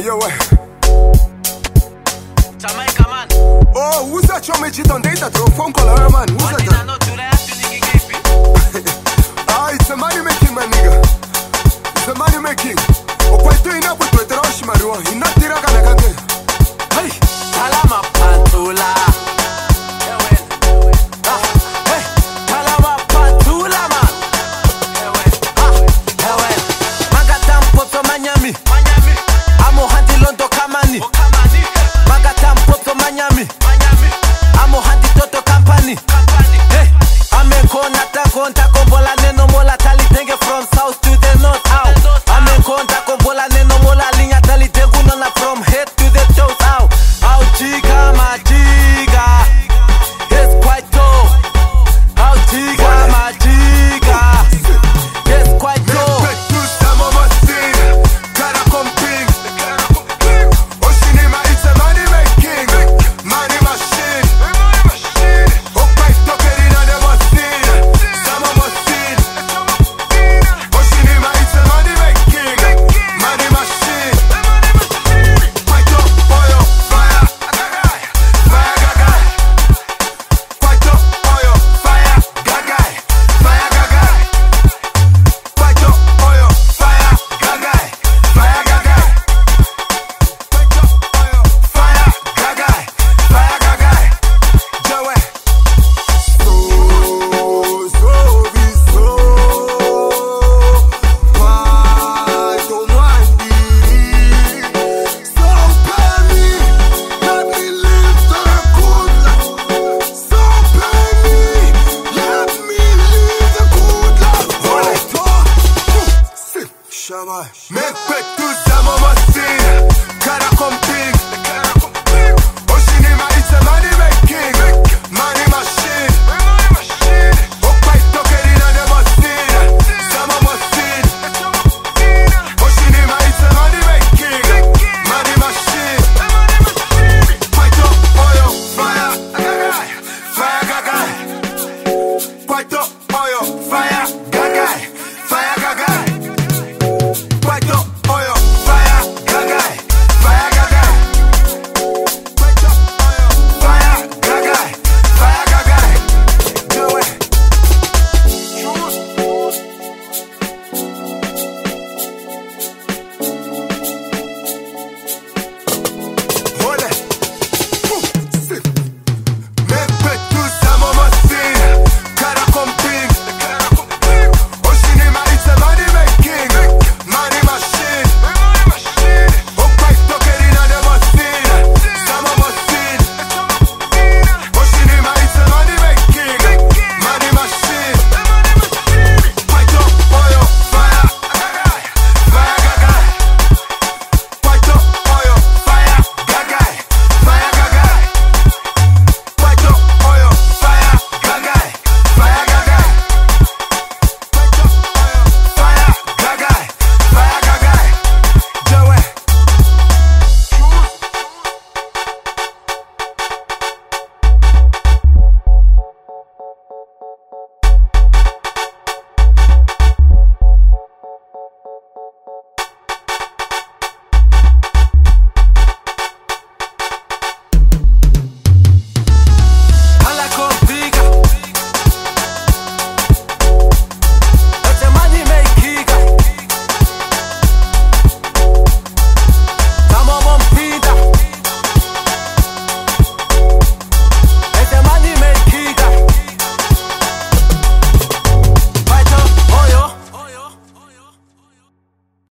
yo, Jamaica man. Oh, who's that show me cheat on data through phone call her man? Who's that? I know today I have to give it. Ah, it's a money making man nigga. It's a money making. Okwetu ina kutwetera oshimaruwa. Inatira kana kange. Hey, Talama Pantula. Hey, Talama Pantula man. Magatam Poto Miami. Amo handi Londo Kamani. Magatam Poto Miami. Amo handi Toto Company. Hey, Amen Konata Konta Kombola Neno Mola Tali Tenge from south to the north. Ow. Amen Konta Kombola Neno Mola Linya Tali Tengunona from head to the toes. Ow. Ow chica ma chica. It's quite tall. Ow chica ma chica. It's quite tall. Shabash.